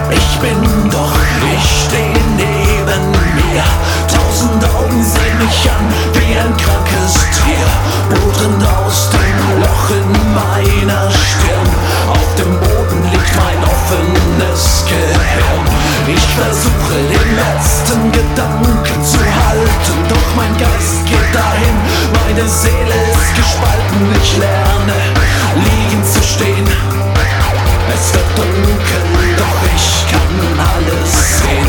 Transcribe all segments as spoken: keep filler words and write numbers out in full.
Ich bin doch, ich steh neben mir. Tausend Augen sehen mich an wie ein krankes Tier. Blut rinnt aus dem Loch in meiner Stirn. Auf dem Boden liegt mein offenes Gehirn. Ich versuche den letzten Gedanken zu halten, doch mein Geist geht dahin, meine Seele ist gespalten. Ich lerne, liegen zu stehen. Es wird dunkel, doch ich kann alles sehen.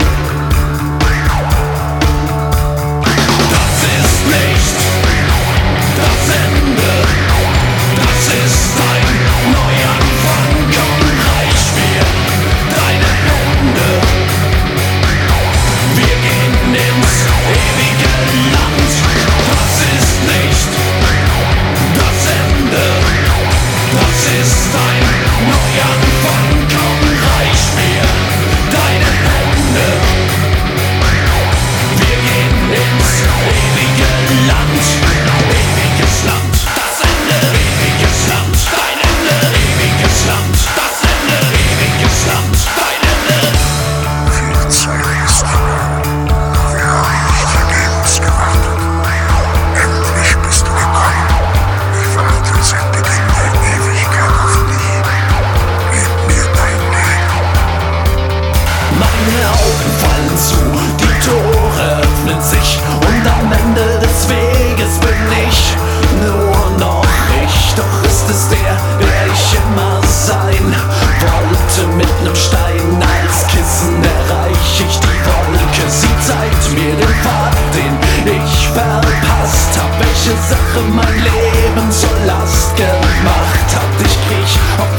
Das ist nicht das Ende, das ist ein Neuanfang. Komm, reich mir deine Hände. Wir gehen ins ewige Land. Das ist nicht das Ende, das ist ein Neuanfang. Komm, reich mir deine Hände. Wir gehen ins ewige Land. Ewiges Land, das Ende. Ewiges Land, dein Ende. Ewiges Land, das Ende. Ewiges Land, dein Ende. Viel Zeit ist vergangen. Wir haben nicht vergebens gewartet. Endlich bist du gekommen. Ich warte seit Beginn der Ewigkeit auf dich. Gib mir dein Leben. Meine Augen fallen zu, die Tore öffnen sich und am Ende des Weges bin ich nur noch ich. Doch ist es der, der ich immer sein wollte. Mit nem Stein als Kissen erreich ich die Wolke. Sie zeigt mir den Pfad, den ich verpasst hab. Welche Sache mein Leben zur Last gemacht hat. Ich kriech auf